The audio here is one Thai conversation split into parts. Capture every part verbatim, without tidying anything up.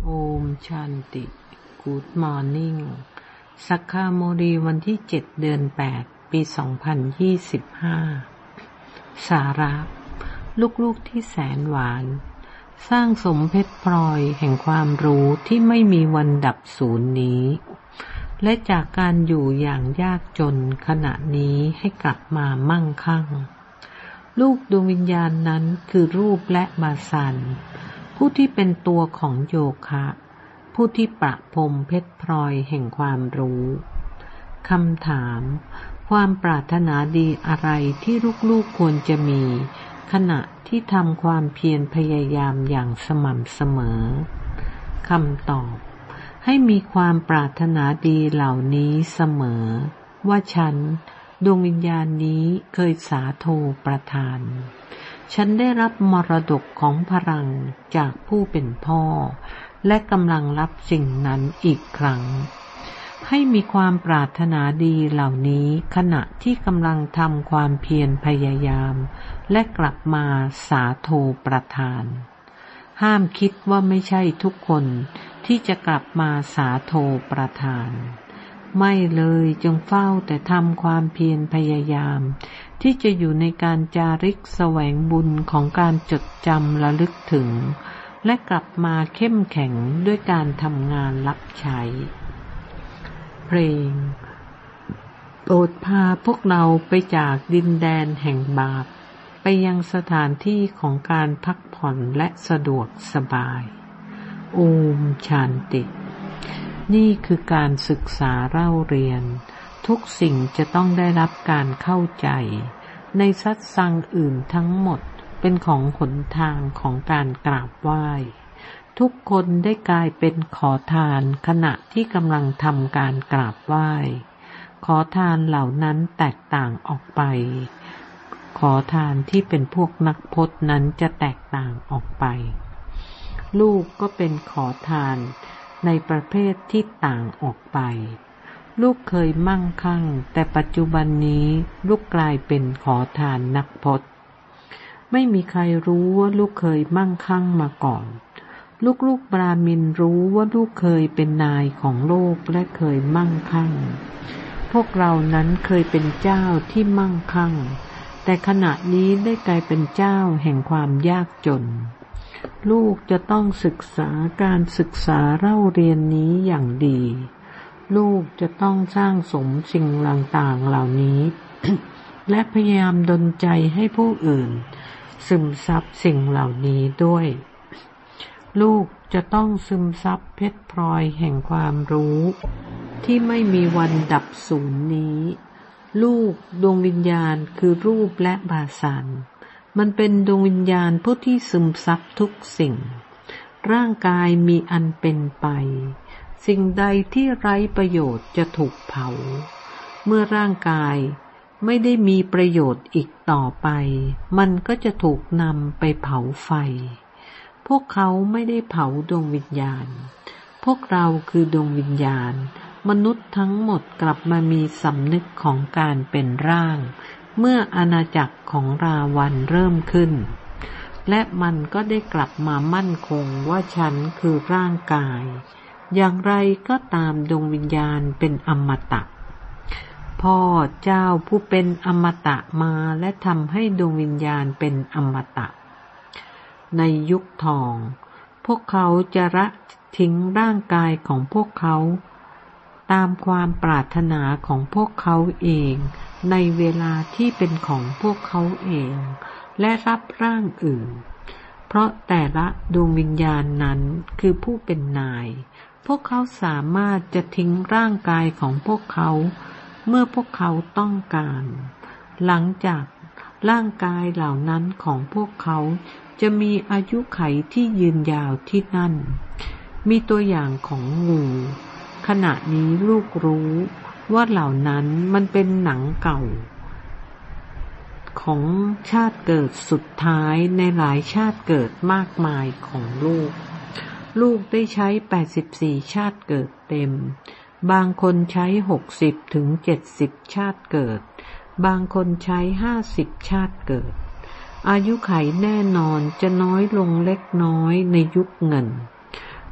โอมชันติกู๊ดมอร์นิ่งสักคาโมรีวันที่เจ็ดเดือนแปดปีสองพันยี่สิบห้าสาระลูกๆที่แสนหวานสร้างสมเพชรพลอยแห่งความรู้ที่ไม่มีวันดับสูญนี้และจากการอยู่อย่างยากจนขณะนี้ให้กลับมามั่งคั่งลูกดวงวิญญาณนั้นคือรูปและบาสันผู้ที่เป็นตัวของโยคะผู้ที่ประพรมเพชรพลอยแห่งความรู้คำถามความปรารถนาดีอะไรที่ลูกๆควรจะมีขณะที่ทำความเพียรพยายามอย่างสม่ำเสมอคำตอบให้มีความปรารถนาดีเหล่านี้เสมอว่าฉันดวงวิญญาณนี้เคยสาโทประทานฉันได้รับมรดกของพลังจากผู้เป็นพ่อและกำลังรับสิ่งนั้นอีกครั้งให้มีความปรารถนาดีเหล่านี้ขณะที่กำลังทำความเพียรพยายามและกลับมาสาโทประทานห้ามคิดว่าไม่ใช่ทุกคนที่จะกลับมาสาโทประทานไม่เลยจงเฝ้าแต่ทำความเพียรพยายามที่จะอยู่ในการจาริกแสวงบุญของการจดจำระลึกถึงและกลับมาเข้มแข็งด้วยการทำงานรับใช้เพลงโปรดพาพวกเราไปจากดินแดนแห่งบาปไปยังสถานที่ของการพักผ่อนและสะดวกสบายโอมชันตินี่คือการศึกษาเล่าเรียนทุกสิ่งจะต้องได้รับการเข้าใจในสัตสังอื่นทั้งหมดเป็นของหนทางของการกราบไหว้ทุกคนได้กลายเป็นขอทานขณะที่กำลังทำการกราบไหว้ขอทานเหล่านั้นแตกต่างออกไปขอทานที่เป็นพวกนักพจน์นั้นจะแตกต่างออกไปลูกก็เป็นขอทานในประเภทที่ต่างออกไปลูกเคยมั่งคั่งแต่ปัจจุบันนี้ลูกกลายเป็นขอทานนักพจน์ไม่มีใครรู้ว่าลูกเคยมั่งคั่งมาก่อนลูกๆบราหมินรู้ว่าลูกเคยเป็นนายของโลกและเคยมั่งคั่งพวกเรานั้นเคยเป็นเจ้าที่มั่งคั่งแต่ขณะนี้ได้กลายเป็นเจ้าแห่งความยากจนลูกจะต้องศึกษาการศึกษาเล่าเรียนนี้อย่างดีลูกจะต้องสร้างสมสิ่งต่างๆเหล่านี้ และพยายามดลใจให้ผู้อื่นซึมซับสิ่งเหล่านี้ด้วยลูกจะต้องซึมซับเพชรพลอยแห่งความรู้ที่ไม่มีวันดับสูญนี้ลูกดวงวิญญาณคือรูปและบาสันมันเป็นดวงวิญญาณผู้ที่ซึมซับทุกสิ่งร่างกายมีอันเป็นไปสิ่งใดที่ไร้ประโยชน์จะถูกเผาเมื่อร่างกายไม่ได้มีประโยชน์อีกต่อไปมันก็จะถูกนำไปเผาไฟพวกเขาไม่ได้เผาดวงวิญญาณพวกเราคือดวงวิญญาณมนุษย์ทั้งหมดกลับมามีสำนึกของการเป็นร่างเมื่ออาณาจักรของราวัณเริ่มขึ้นและมันก็ได้กลับมามั่นคงว่าฉันคือร่างกายอย่างไรก็ตามดวงวิญญาณเป็นอมตะพ่อเจ้าผู้เป็นอมตะมาและทำให้ดวงวิญญาณเป็นอมตะในยุคทองพวกเขาจะละทิ้งร่างกายของพวกเขาตามความปรารถนาของพวกเขาเองในเวลาที่เป็นของพวกเขาเองและรับร่างอื่นเพราะแต่ละดวงวิญญาณนั้นคือผู้เป็นนายพวกเขาสามารถจะทิ้งร่างกายของพวกเขาเมื่อพวกเขาต้องการหลังจากร่างกายเหล่านั้นของพวกเขาจะมีอายุไขที่ยืนยาวที่นั่นมีตัวอย่างของงูขณะนี้ลูกรู้ว่าเหล่านั้นมันเป็นหนังเก่าของชาติเกิดสุดท้ายในหลายชาติเกิดมากมายของลูกลูกได้ใช้แปดสิบสี่ชาติเกิดเต็มบางคนใช้หกสิบถึงเจ็ดสิบชาติเกิดบางคนใช้ห้าสิบชาติเกิดอายุไขแน่นอนจะน้อยลงเล็กน้อยในยุคเงิน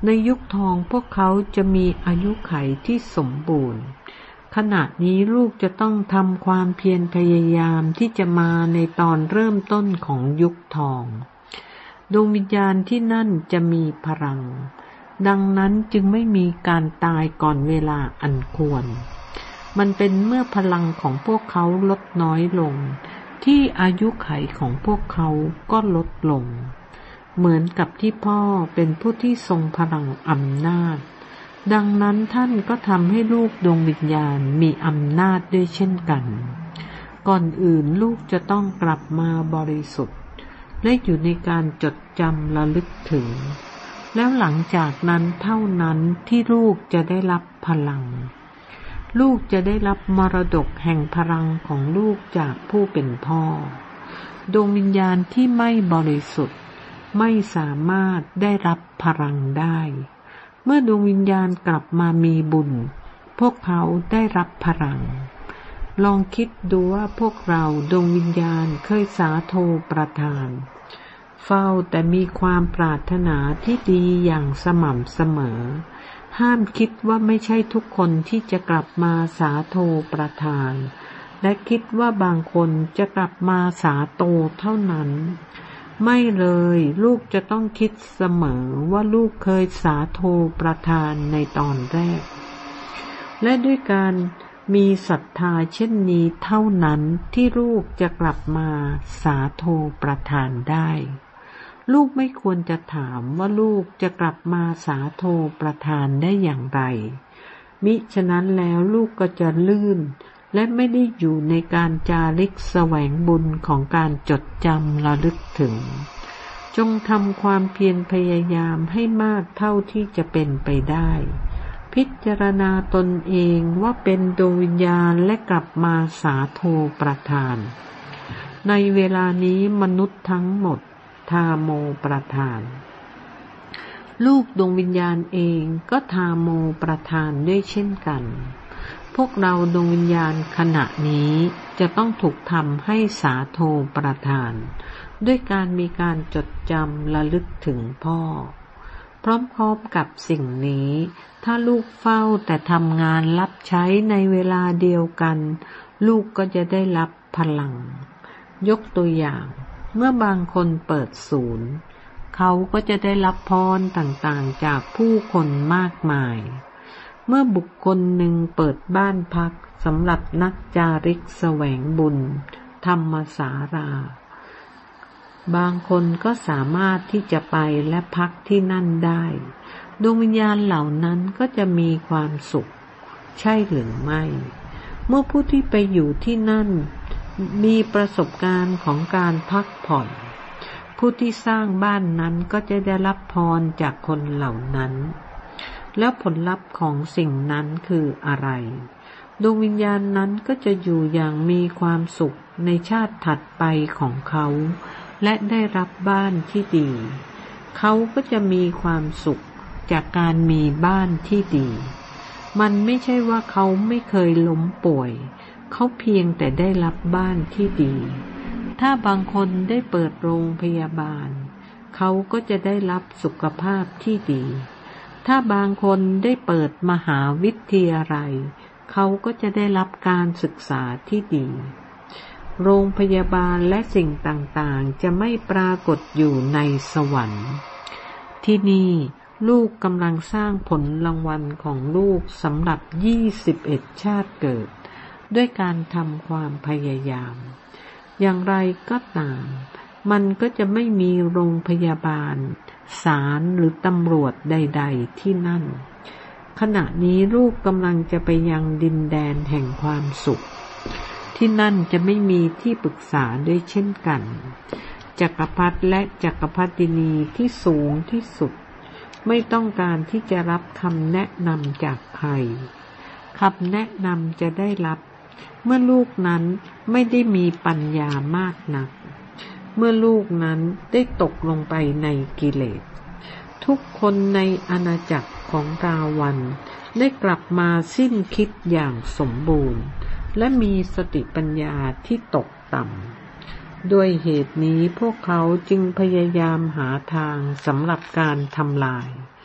ในยุคทองพวกเขาจะมีอายุขัยที่สมบูรณ์ขณะนี้ลูกจะต้องทำความเพียรพยายามที่จะมาในตอนเริ่มต้นของยุคทองดวงวิญญาณที่นั่นจะมีพลังดังนั้นจึงไม่มีการตายก่อนเวลาอันควรมันเป็นเมื่อพลังของพวกเขาลดน้อยลงที่อายุขัยของพวกเขาก็ลดลงเหมือนกับที่พ่อเป็นผู้ที่ทรงพลังอำนาจดังนั้นท่านก็ทำให้ลูกดวงวิญญาณมีอำนาจด้วยเช่นกันก่อนอื่นลูกจะต้องกลับมาบริสุทธิ์และอยู่ในการจดจำระลึกถึงแล้วหลังจากนั้นเท่านั้นที่ลูกจะได้รับพลังลูกจะได้รับมรดกแห่งพลังของลูกจากผู้เป็นพ่อดวงวิญญาณที่ไม่บริสุทธิ์ไม่สามารถได้รับพลังได้เมื่อดวงวิญญาณกลับมามีบุญพวกเขาได้รับพลังลองคิดดูว่าพวกเราดวงวิญญาณเคยสาโทประทานเฝ้าแต่มีความปรารถนาที่ดีอย่างสม่ำเสมอห้ามคิดว่าไม่ใช่ทุกคนที่จะกลับมาสาโทประทานและคิดว่าบางคนจะกลับมาสาโตเท่านั้นไม่เลยลูกจะต้องคิดเสมอว่าลูกเคยสาโทประทานในตอนแรกและด้วยการมีศรัทธาเช่นนี้เท่านั้นที่ลูกจะกลับมาสาโทประทานได้ลูกไม่ควรจะถามว่าลูกจะกลับมาสาโทประทานได้อย่างไรมิฉะนั้นแล้วลูกก็จะลื่นและไม่ได้อยู่ในการจาริกแสวงบุญของการจดจำระลึกถึงจงทำความเพียรพยายามให้มากเท่าที่จะเป็นไปได้พิจารณาตนเองว่าเป็นดวงวิญญาณและกลับมาสาโทประทานในเวลานี้มนุษย์ทั้งหมดทาโมประทานลูกดวงวิญญาณเองก็ทาโมประทานด้วยเช่นกันพวกเราดวงวิญญาณขณะนี้จะต้องถูกทำให้สาโทประทานด้วยการมีการจดจำระลึกถึงพ่อพร้อมๆกับสิ่งนี้ถ้าลูกเฝ้าแต่ทำงานรับใช้ในเวลาเดียวกันลูกก็จะได้รับพลังยกตัวอย่างเมื่อบางคนเปิดศูนย์เขาก็จะได้รับพรต่างๆจากผู้คนมากมายเมื่อบุคคลหนึ่งเปิดบ้านพักสำหรับนักจาริกแสวงบุญธรรมศาลาบางคนก็สามารถที่จะไปและพักที่นั่นได้ดวงวิญญาณเหล่านั้นก็จะมีความสุขใช่หรือไม่เมื่อผู้ที่ไปอยู่ที่นั่นมีประสบการณ์ของการพักผ่อนผู้ที่สร้างบ้านนั้นก็จะได้รับพรจากคนเหล่านั้นแล้วผลลัพธ์ของสิ่งนั้นคืออะไรดวงวิญญาณนั้นก็จะอยู่อย่างมีความสุขในชาติถัดไปของเขาและได้รับบ้านที่ดีเขาก็จะมีความสุขจากการมีบ้านที่ดีมันไม่ใช่ว่าเขาไม่เคยล้มป่วยเขาเพียงแต่ได้รับบ้านที่ดีถ้าบางคนได้เปิดโรงพยาบาลเขาก็จะได้รับสุขภาพที่ดีถ้าบางคนได้เปิดมหาวิทยาลัยเขาก็จะได้รับการศึกษาที่ดีโรงพยาบาลและสิ่งต่างๆจะไม่ปรากฏอยู่ในสวรรค์ที่นี่ลูกกำลังสร้างผลรางวัลของลูกสำหรับยี่สิบเอ็ดชาติเกิดด้วยการทำความพยายามอย่างไรก็ตามมันก็จะไม่มีโรงพยาบาลศาลหรือตำรวจใดๆที่นั่นขณะนี้ลูกกำลังจะไปยังดินแดนแห่งความสุขที่นั่นจะไม่มีที่ปรึกษาด้วยเช่นกันจักรพรรดิและจักรพรรดินีที่สูงที่สุดไม่ต้องการที่จะรับคำแนะนำจากใครคำแนะนำจะได้รับเมื่อลูกนั้นไม่ได้มีปัญญามากนักเมื่อลูกนั้นได้ตกลงไปในกิเลสทุกคนในอาณาจักรของกาวันได้กลับมาสิ้นคิดอย่างสมบูรณ์และมีสติปัญญาที่ตกต่ำด้วยเหตุนี้พวกเขาจึงพยายามหาทางสำหรับการทำลายพ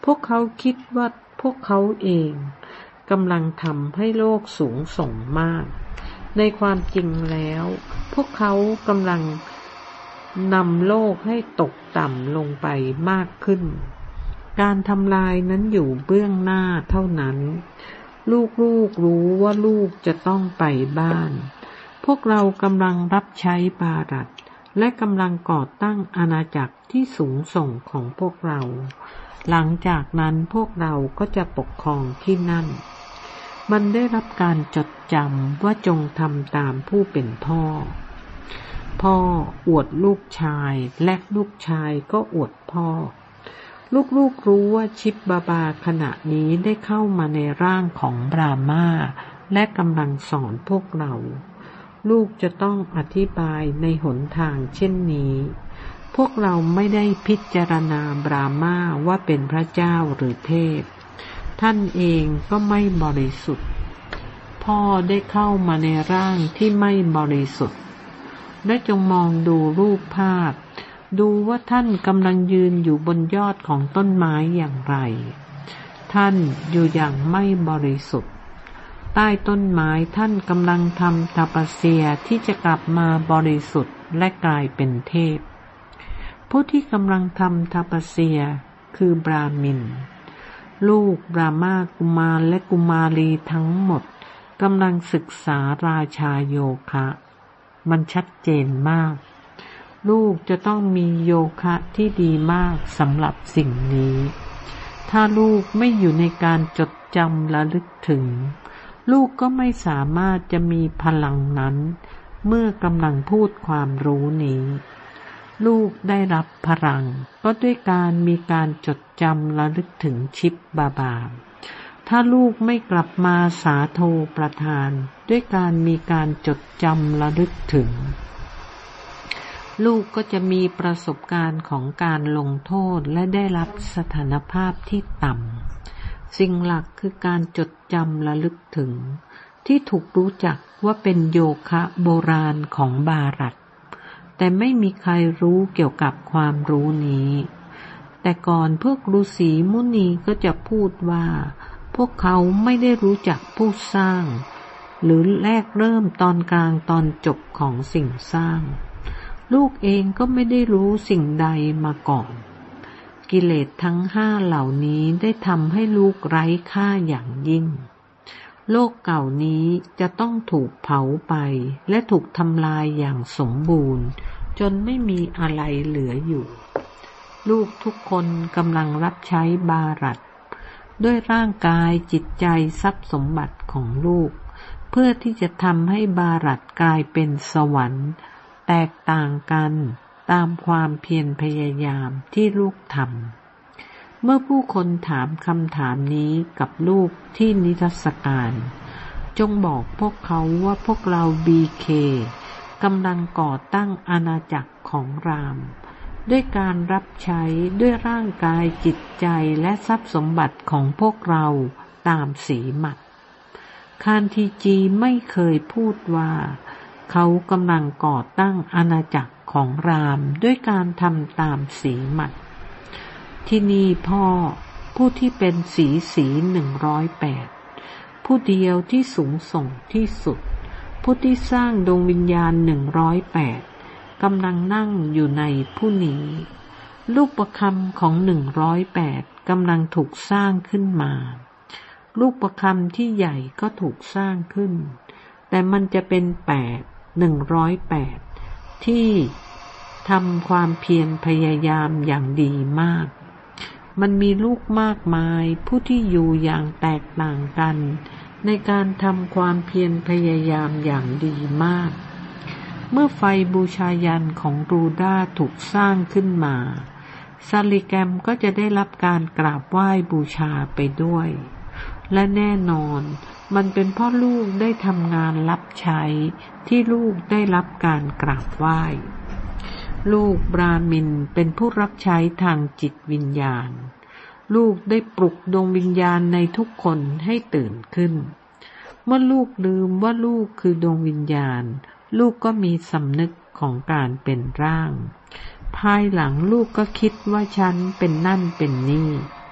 วกเขาคิดว่าพวกเขาเองกำลังทำให้โลกสูงส่งมากในความจริงแล้วพวกเขากำลังนำโลกให้ตกต่ำลงไปมากขึ้นการทำลายนั้นอยู่เบื้องหน้าเท่านั้นลูกๆรู้ว่าลูกจะต้องไปบ้านพวกเรากำลังรับใช้บารัตและกำลังก่อตั้งอาณาจักรที่สูงส่งของพวกเราหลังจากนั้นพวกเราก็จะปกครองที่นั่นมันได้รับการจดจำว่าจงทำตามผู้เป็นพ่อพ่ออวดลูกชายและลูกชายก็อวดพ่อลูกๆรู้ว่าชิปบาบาขณะนี้ได้เข้ามาในร่างของบรามาและกำลังสอนพวกเราลูกจะต้องอธิบายในหนทางเช่นนี้พวกเราไม่ได้พิจารณาบรามาว่าเป็นพระเจ้าหรือเทพท่านเองก็ไม่บริสุทธิ์พ่อได้เข้ามาในร่างที่ไม่บริสุทธิ์และจงมองดูรูปภาพดูว่าท่านกำลังยืนอยู่บนยอดของต้นไม้อย่างไรท่านอยู่อย่างไม่บริสุทธิ์ใต้ต้นไม้ท่านกำลังทำตัปเสียที่จะกลับมาบริสุทธิ์และกลายเป็นเทพผู้ที่กำลังทำตัปเสียคือบราหมินลูกบรามากุมารและกุมารีทั้งหมดกำลังศึกษาราชาโยคะมันชัดเจนมากลูกจะต้องมีโยคะที่ดีมากสำหรับสิ่งนี้ถ้าลูกไม่อยู่ในการจดจำระลึกถึงลูกก็ไม่สามารถจะมีพลังนั้นเมื่อกำลังพูดความรู้นี้ลูกได้รับพลังก็ด้วยการมีการจดจำระลึกถึงชิปบาบาถ้าลูกไม่กลับมาสาโทประทานด้วยการมีการจดจำระลึกถึงลูกก็จะมีประสบการณ์ของการลงโทษและได้รับสถานภาพที่ต่ำสิ่งหลักคือการจดจำระลึกถึงที่ถูกรู้จักว่าเป็นโยคะโบราณของบารัตแต่ไม่มีใครรู้เกี่ยวกับความรู้นี้แต่ก่อนพวกฤาษีมุนีก็จะพูดว่าพวกเขาไม่ได้รู้จักผู้สร้างหรือแรกเริ่มตอนกลางตอนจบของสิ่งสร้างลูกเองก็ไม่ได้รู้สิ่งใดมาก่อนกิเลสทั้งห้าเหล่านี้ได้ทำให้ลูกไร้ค่าอย่างยิ่งโลกเก่านี้จะต้องถูกเผาไปและถูกทำลายอย่างสมบูรณ์จนไม่มีอะไรเหลืออยู่ลูกทุกคนกำลังรับใช้บารัตด้วยร่างกายจิตใจทรัพย์สมบัติของลูกเพื่อที่จะทำให้บารัตกลายเป็นสวรรค์แตกต่างกันตามความเพียรพยายามที่ลูกทำเมื่อผู้คนถามคำถามนี้กับลูกที่นิทรรศการจงบอกพวกเขาว่าพวกเรา บี เค กำลังก่อตั้งอาณาจักรของรามด้วยการรับใช้ด้วยร่างกายจิตใจและทรัพย์สมบัติของพวกเราตามสีหมัดคานทีจีไม่เคยพูดว่าเขากำลังก่อตั้งอาณาจักรของรามด้วยการทำตามสีหมัดที่นี่พ่อผู้ที่เป็นสีสีหนึ่งร้อยแปดผู้เดียวที่สูงส่งที่สุดผู้ที่สร้างดวงวิญญาณหนึ่งร้อยแปดกำลังนั่งอยู่ในผู้นี้รูปประคำของหนึ่งร้อยแปดกำลังถูกสร้างขึ้นมารูปประคำที่ใหญ่ก็ถูกสร้างขึ้นแต่มันจะเป็นแปดหนึ่งร้อยแปดที่ทำความเพียรพยายามอย่างดีมากมันมีลูกมากมายผู้ที่อยู่อย่างแตกต่างกันในการทำความเพียรพยายามอย่างดีมากเมื่อไฟบูชายันของรูดาถูกสร้างขึ้นมาซาลิแกมก็จะได้รับการกราบไหว้บูชาไปด้วยและแน่นอนมันเป็นเพราะลูกได้ทำงานรับใช้ที่ลูกได้รับการกราบไหว้ลูกบราหมินเป็นผู้รับใช้ทางจิตวิญญาณลูกได้ปลุกดวงวิญญาณในทุกคนให้ตื่นขึ้นเมื่อลูกลืมว่าลูกคือดวงวิญญาณลูกก็มีสำนึกของการเป็นร่างภายหลังลูกก็คิดว่าฉันเป็นนั่นเป็นนี่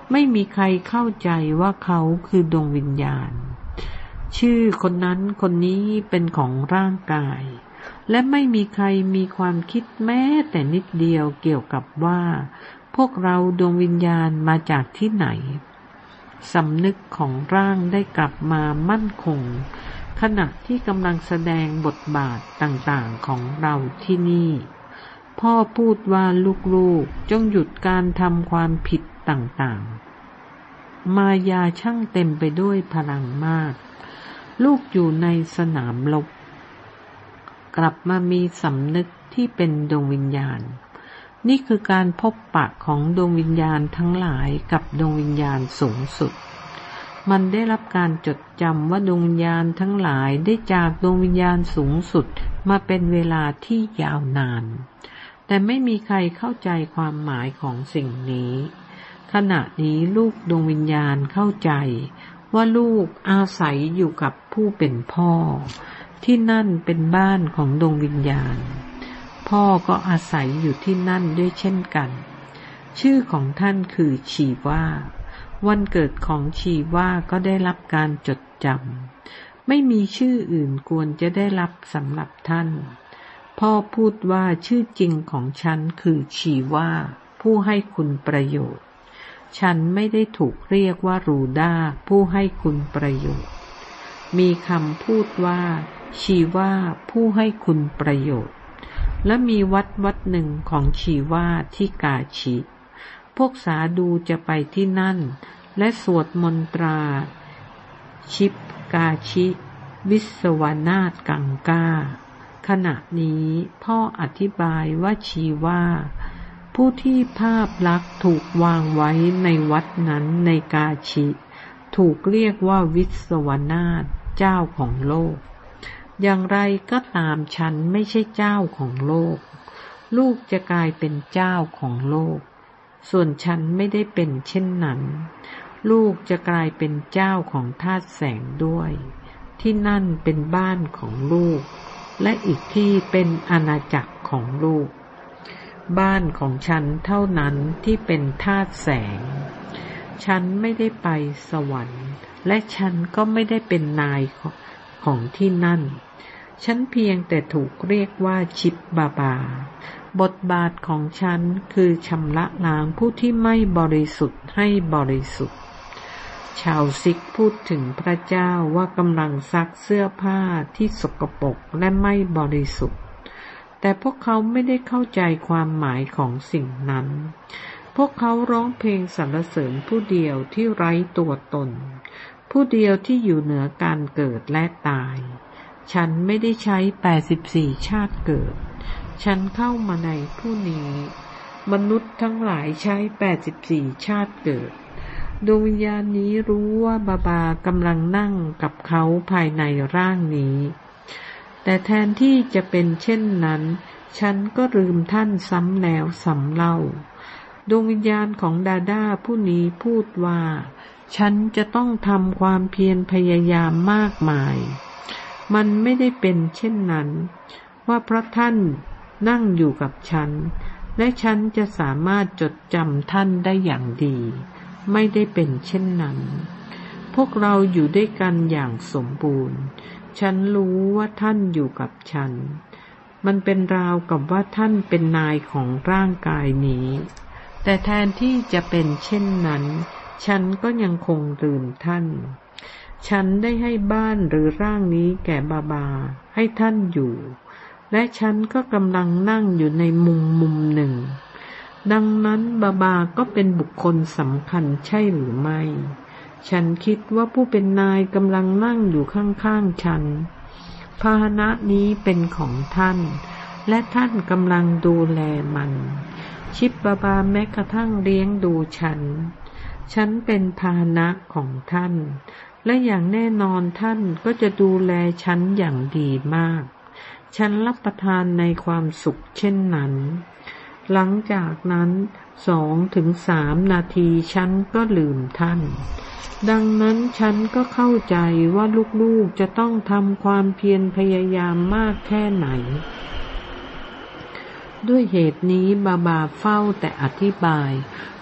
ไม่มีใครเข้าใจว่าเขาคือดวงวิญญาณชื่อคนนั้นคนนี้เป็นของร่างกายและไม่มีใครมีความคิดแม้แต่นิดเดียวเกี่ยวกับว่าพวกเราดวงวิญญาณมาจากที่ไหนสำนึกของร่างได้กลับมามั่นคงขณะที่กำลังแสดงบทบาทต่างๆของเราที่นี่พ่อพูดว่าลูกๆจงหยุดการทำความผิดต่างๆมายาช่างเต็มไปด้วยพลังมากลูกอยู่ในสนามรบกลับมามีสำนึกที่เป็นดวงวิญญาณนี่คือการพบปะของดวงวิญญาณทั้งหลายกับดวงวิญญาณสูงสุดมันได้รับการจดจำว่าดวงวิญญาณทั้งหลายได้จากดวงวิญญาณสูงสุดมาเป็นเวลาที่ยาวนานแต่ไม่มีใครเข้าใจความหมายของสิ่งนี้ขณะนี้ลูกดวงวิญญาณเข้าใจว่าลูกอาศัยอยู่กับผู้เป็นพ่อที่นั่นเป็นบ้านของดวงวิญญาณพ่อก็อาศัยอยู่ที่นั่นด้วยเช่นกันชื่อของท่านคือชีวาวันเกิดของชีวาก็ได้รับการจดจำไม่มีชื่ออื่นควรจะได้รับสำหรับท่านพ่อพูดว่าชื่อจริงของฉันคือชีวาผู้ให้คุณประโยชน์ฉันไม่ได้ถูกเรียกว่ารูด้าผู้ให้คุณประโยชน์มีคำพูดว่าชีวาผู้ให้คุณประโยชน์และมีวัดวัดหนึ่งของชีวาที่กาชิพวกสาดูจะไปที่นั่นและสวดมนตราชิปกาชิวิสวนาถกังกาขณะนี้พ่ออธิบายว่าชีวาผู้ที่ภาพลักษณ์ถูกวางไว้ในวัดนั้นในกาชิถูกเรียกว่าวิสวนาถเจ้าของโลกอย่างไรก็ตามฉันไม่ใช่เจ้าของโลกลูกจะกลายเป็นเจ้าของโลกส่วนฉันไม่ได้เป็นเช่นนั้นลูกจะกลายเป็นเจ้าของธาตุแสงด้วยที่นั่นเป็นบ้านของลูกและอีกที่เป็นอาณาจักรของลูกบ้านของฉันเท่านั้นที่เป็นธาตุแสงฉันไม่ได้ไปสวรรค์และฉันก็ไม่ได้เป็นนายของที่นั่นฉันเพียงแต่ถูกเรียกว่าชิปบาบาบทบาทของฉันคือชำระล้างผู้ที่ไม่บริสุทธิ์ให้บริสุทธิ์ชาวซิกพูดถึงพระเจ้าว่ากำลังซักเสื้อผ้าที่สกปรกและไม่บริสุทธิ์แต่พวกเขาไม่ได้เข้าใจความหมายของสิ่งนั้นพวกเขาร้องเพลงสรรเสริญผู้เดียวที่ไร้ตัวตนผู้เดียวที่อยู่เหนือการเกิดและตายฉันไม่ได้ใช้แปดสิบสี่ชาติเกิดฉันเข้ามาในผู้นี้มนุษย์ทั้งหลายใช้แปดสิบสี่ชาติเกิดดวงวิญญาณนี้รู้ว่าบาบากำลังนั่งกับเขาภายในร่างนี้แต่แทนที่จะเป็นเช่นนั้นฉันก็ลืมท่านซ้ำแล้วซ้ำเล่าดวงวิญญาณของดาด้าผู้นี้พูดว่าฉันจะต้องทำความเพียรพยายามมากมายมันไม่ได้เป็นเช่นนั้นว่าเพราะท่านนั่งอยู่กับฉันและฉันจะสามารถจดจำท่านได้อย่างดีไม่ได้เป็นเช่นนั้นพวกเราอยู่ด้วยกันอย่างสมบูรณ์ฉันรู้ว่าท่านอยู่กับฉันมันเป็นราวกับว่าท่านเป็นนายของร่างกายนี้แต่แทนที่จะเป็นเช่นนั้นฉันก็ยังคงลืมท่านฉันได้ให้บ้านหรือร่างนี้แก่บาบาให้ท่านอยู่และฉันก็กำลังนั่งอยู่ในมุมมุมหนึ่งดังนั้นบาบาก็เป็นบุคคลสำคัญใช่หรือไม่ฉันคิดว่าผู้เป็นนายกำลังนั่งอยู่ข้างๆฉันพาหนะนี้เป็นของท่านและท่านกำลังดูแลมันชิปบาบาแม้กระทั่งเลี้ยงดูฉันฉันเป็นพาหนะของท่านและอย่างแน่นอนท่านก็จะดูแลฉันอย่างดีมากฉันรับประทานในความสุขเช่นนั้นหลังจากนั้นสองถึงสามนาทีฉันก็ลืมท่านดังนั้นฉันก็เข้าใจว่าลูกๆจะต้องทำความเพียรพยายามมากแค่ไหนด้วยเหตุนี้บาบาเฝ้าแต่อธิบาย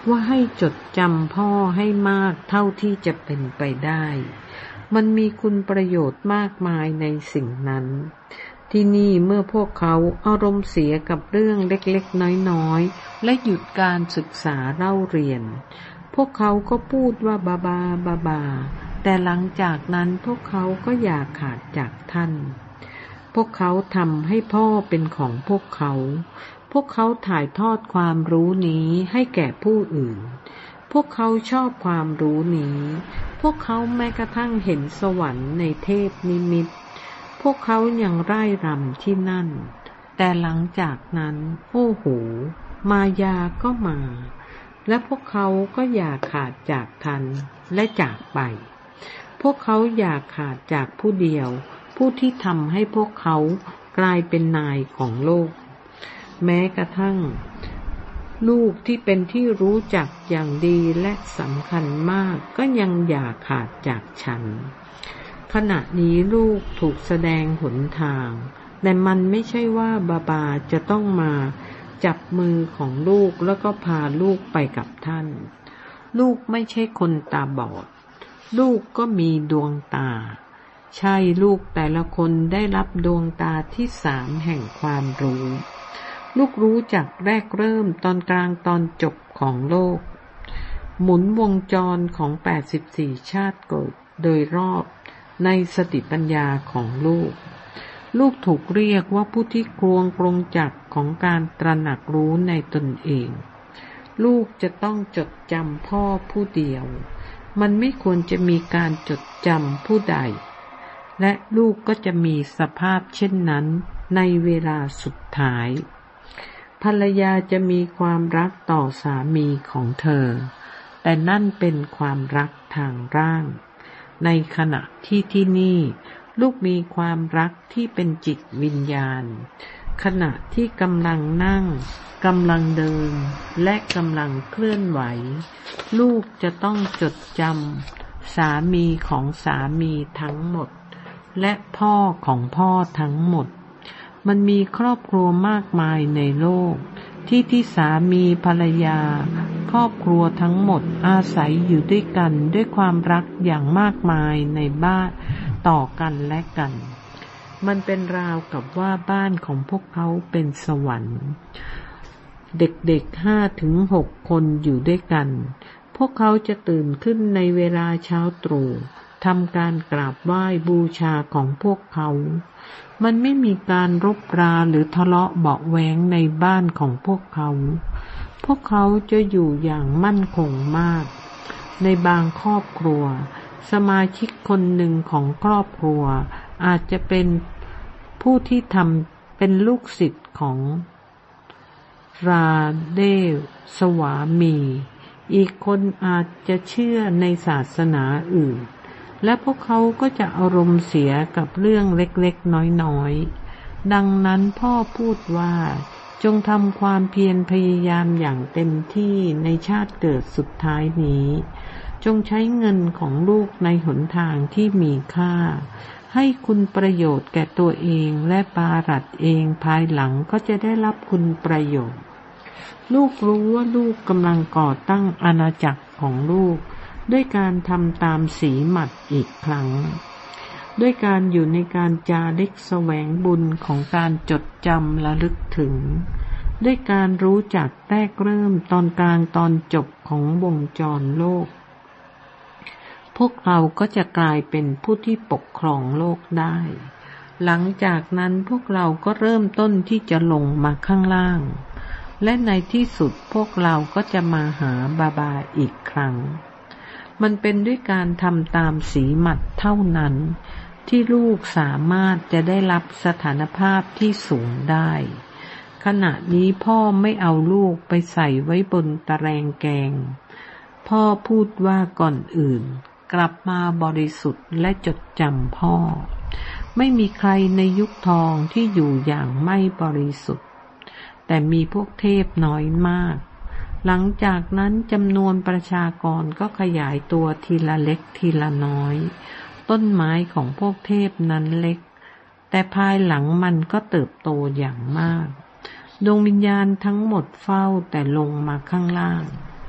ว่าให้จดจำพ่อให้มากเท่าที่จะเป็นไปได้มันมีคุณประโยชน์มากมายในสิ่งนั้นที่นี่เมื่อพวกเขาอารมณ์เสียกับเรื่องเล็กๆน้อยๆและหยุดการศึกษาเล่าเรียนพวกเขาก็พูดว่าบาบาบาบาแต่หลังจากนั้นพวกเขาก็อย่าขาดจากท่านพวกเขาทำให้พ่อเป็นของพวกเขาพวกเขาถ่ายทอดความรู้นี้ให้แก่ผู้อื่นพวกเขาชอบความรู้นี้พวกเขาแม้กระทั่งเห็นสวรรค์ในเทพนิมิตพวกเขายังร่ายรำที่นั่นแต่หลังจากนั้นโอ้โหมายาก็มาและพวกเขาก็อย่าขาดจากท่านและจากไปพวกเขาอย่าขาดจากผู้เดียวผู้ที่ทำให้พวกเขากลายเป็นนายของโลกแม้กระทั่งลูกที่เป็นที่รู้จักอย่างดีและสำคัญมากก็ยังอย่าขาดจากฉันขณะนี้ลูกถูกแสดงหนทางแต่มันไม่ใช่ว่าบาบาจะต้องมาจับมือของลูกแล้วก็พาลูกไปกับท่านลูกไม่ใช่คนตาบอดลูกก็มีดวงตาใช่ลูกแต่ละคนได้รับดวงตาที่สามแห่งความรู้ลูกรู้จักแรกเริ่มตอนกลางตอนจบของโลกหมุนวงจรของแปดสิบสี่ชาติเกิดโดยรอบในสติปัญญาของลูกลูกถูกเรียกว่าผู้ที่กลวงกรงจักรของการตระหนักรู้ในตนเองลูกจะต้องจดจำพ่อผู้เดียวมันไม่ควรจะมีการจดจำผู้ใดและลูกก็จะมีสภาพเช่นนั้นในเวลาสุดท้ายภรรยาจะมีความรักต่อสามีของเธอแต่นั่นเป็นความรักทางร่างในขณะที่ที่นี่ลูกมีความรักที่เป็นจิตวิญญาณขณะที่กำลังนั่งกำลังเดินและกำลังเคลื่อนไหวลูกจะต้องจดจำสามีของสามีทั้งหมดและพ่อของพ่อทั้งหมดมันมีครอบครัวมากมายในโลกที่ที่สามีภรรยาครอบครัวทั้งหมดอาศัยอยู่ด้วยกันด้วยความรักอย่างมากมายในบ้านต่อกันและกันมันเป็นราวกับว่าบ้านของพวกเขาเป็นสวรรค์เด็กๆห้าถึงหกคนอยู่ด้วยกันพวกเขาจะตื่นขึ้นในเวลาเช้าตรู่ทำการกราบไหว้บูชาของพวกเขามันไม่มีการรบราหรือทะเลาะเบาะแว้งในบ้านของพวกเขาพวกเขาจะอยู่อย่างมั่นคงมากในบางครอบครัวสมาชิกคนหนึ่งของครอบครัวอาจจะเป็นผู้ที่ทำเป็นลูกศิษย์ของราเดวสวามีอีกคนอาจจะเชื่อในศาสนาอื่นและพวกเขาก็จะอารมณ์เสียกับเรื่องเล็กๆน้อยๆดังนั้นพ่อพูดว่าจงทำความเพียรพยายามอย่างเต็มที่ในชาติเกิดสุดท้ายนี้จงใช้เงินของลูกในหนทางที่มีค่าให้คุณประโยชน์แก่ตัวเองและปารัตน์เองภายหลังก็จะได้รับคุณประโยชน์ลูกรู้ว่าลูกกำลังก่อตั้งอาณาจักรของลูกด้วยการทำตามสีหมัดอีกครั้งด้วยการอยู่ในการจาริกแสวงบุญของการจดจำระลึกถึงด้วยการรู้จักแรกเริ่มตอนกลางตอนจบของวงจรโลกพวกเราก็จะกลายเป็นผู้ที่ปกครองโลกได้หลังจากนั้นพวกเราก็เริ่มต้นที่จะลงมาข้างล่างและในที่สุดพวกเราก็จะมาหาบาบาอีกครั้งมันเป็นด้วยการทำตามสีหมัดเท่านั้นที่ลูกสามารถจะได้รับสถานภาพที่สูงได้ขณะนี้พ่อไม่เอาลูกไปใส่ไว้บนตะแรงแกงพ่อพูดว่าก่อนอื่นกลับมาบริสุทธิ์และจดจำพ่อไม่มีใครในยุคทองที่อยู่อย่างไม่บริสุทธิ์แต่มีพวกเทพน้อยมากหลังจากนั้นจำนวนประชากรก็ขยายตัวทีละเล็กทีละน้อยต้นไม้ของพวกเทพนั้นเล็กแต่ภายหลังมันก็เติบโตอย่างมากดวงวิญญาณทั้งหมดเฝ้าแต่ลงมาข้างล่าง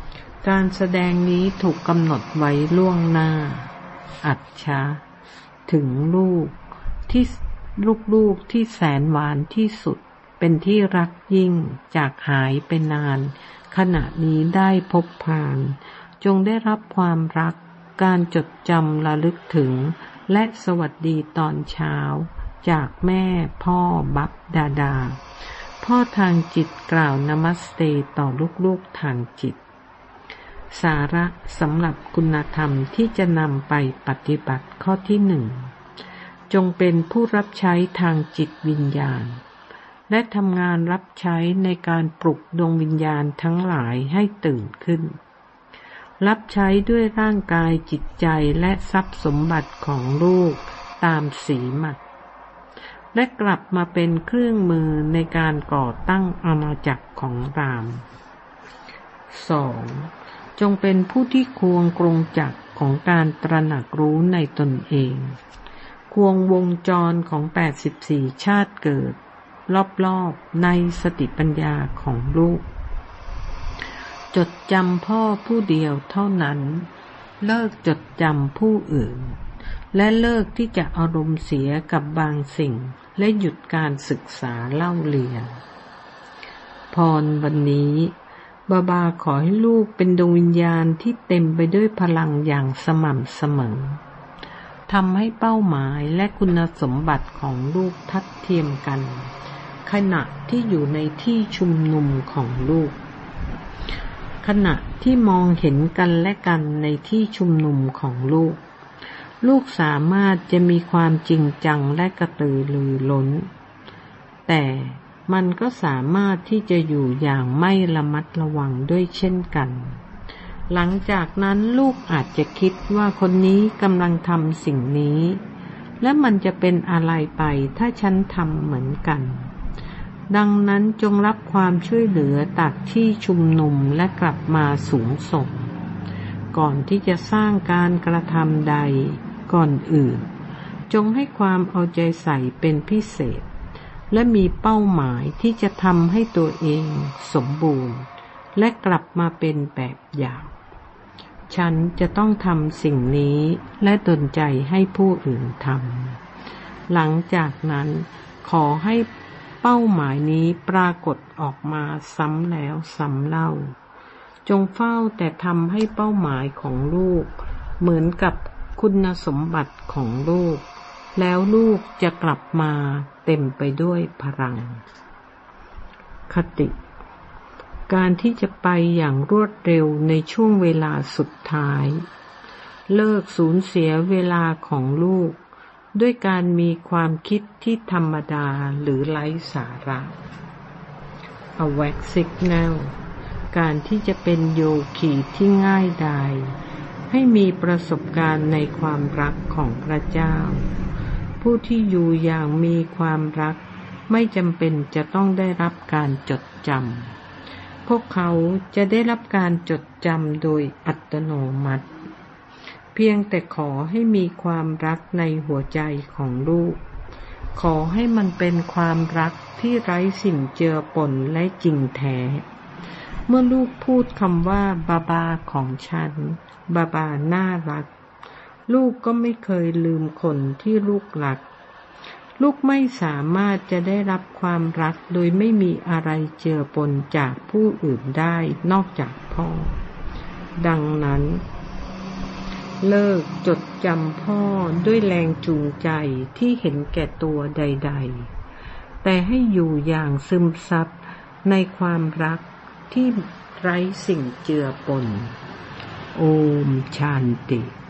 การแสดงนี้ถูกกำหนดไว้ล่วงหน้าอัจฉะถึงลูกที่ลูกๆที่แสนหวานที่สุดเป็นที่รักยิ่งจากหายไปนานขณะนี้ได้พบผ่านจงได้รับความรักการจดจำระลึกถึงและสวัสดีตอนเช้าจากแม่พ่อบับดาดาพ่อทางจิตกล่าวนามัสเตต่อลูกๆทางจิตสาระสำหรับคุณธรรมที่จะนำไปปฏิบัติข้อที่หนึ่งจงเป็นผู้รับใช้ทางจิตวิญญาณและทำงานรับใช้ในการปลุกดวงวิญญาณทั้งหลายให้ตื่นขึ้นรับใช้ด้วยร่างกายจิตใจและทรัพย์สมบัติของลูกตามสีมัดและกลับมาเป็นเครื่องมือในการก่อตั้งอาณาจักรของราม สอง จงเป็นผู้ที่ควงกรงจักรของการตระหนักรู้ในตนเองควงวงจรของแปดสิบสี่ชาติเกิดรอบๆในสติปัญญาของลูกจดจำพ่อผู้เดียวเท่านั้นเลิกจดจำผู้อื่นและเลิกที่จะอารมณ์เสียกับบางสิ่งและหยุดการศึกษาเล่าเรียนพรวันนี้บาบาขอให้ลูกเป็นดวงวิญญาณที่เต็มไปด้วยพลังอย่างสม่ำเสมอทำให้เป้าหมายและคุณสมบัติของลูกทัดเทียมกันขณะที่อยู่ในที่ชุมนุมของลูกขณะที่มองเห็นกันและกันในที่ชุมนุมของลูกลูกสามารถจะมีความจริงจังและกระตือรือร้นแต่มันก็สามารถที่จะอยู่อย่างไม่ระมัดระวังด้วยเช่นกันหลังจากนั้นลูกอาจจะคิดว่าคนนี้กำลังทำสิ่งนี้และมันจะเป็นอะไรไปถ้าฉันทำเหมือนกันดังนั้นจงรับความช่วยเหลือจากที่ชุมนุมและกลับมาสูงส่งก่อนที่จะสร้างการกระทำใดก่อนอื่นจงให้ความเอาใจใส่เป็นพิเศษและมีเป้าหมายที่จะทำให้ตัวเองสมบูรณ์และกลับมาเป็นแบบอย่างฉันจะต้องทำสิ่งนี้และดลใจให้ผู้อื่นทำหลังจากนั้นขอให้เป้าหมายนี้ปรากฏออกมาซ้ำแล้วซ้ำเล่าจงเฝ้าแต่ทำให้เป้าหมายของลูกเหมือนกับคุณสมบัติของลูกแล้วลูกจะกลับมาเต็มไปด้วยพลังคติการที่จะไปอย่างรวดเร็วในช่วงเวลาสุดท้ายเลิกสูญเสียเวลาของลูกด้วยการมีความคิดที่ธรรมดาหรือไร้สาระ A wax signal การที่จะเป็นโยคีที่ง่ายดายให้มีประสบการณ์ในความรักของพระเจ้าผู้ที่อยู่อย่างมีความรักไม่จำเป็นจะต้องได้รับการจดจำพวกเขาจะได้รับการจดจำโดยอัตโนมัติเพียงแต่ขอให้มีความรักในหัวใจของลูกขอให้มันเป็นความรักที่ไร้สิ่งเจือปนและจริงแท้เมื่อลูกพูดคำว่าบาบาของฉันบาบาน่ารักลูกก็ไม่เคยลืมคนที่ลูกรักลูกไม่สามารถจะได้รับความรักโดยไม่มีอะไรเจือปนจากผู้อื่นได้นอกจากพ่อดังนั้นเลิกจดจำพ่อด้วยแรงจูงใจที่เห็นแก่ตัวใดๆแต่ให้อยู่อย่างซึมซับในความรักที่ไร้สิ่งเจือปนโอมชานติ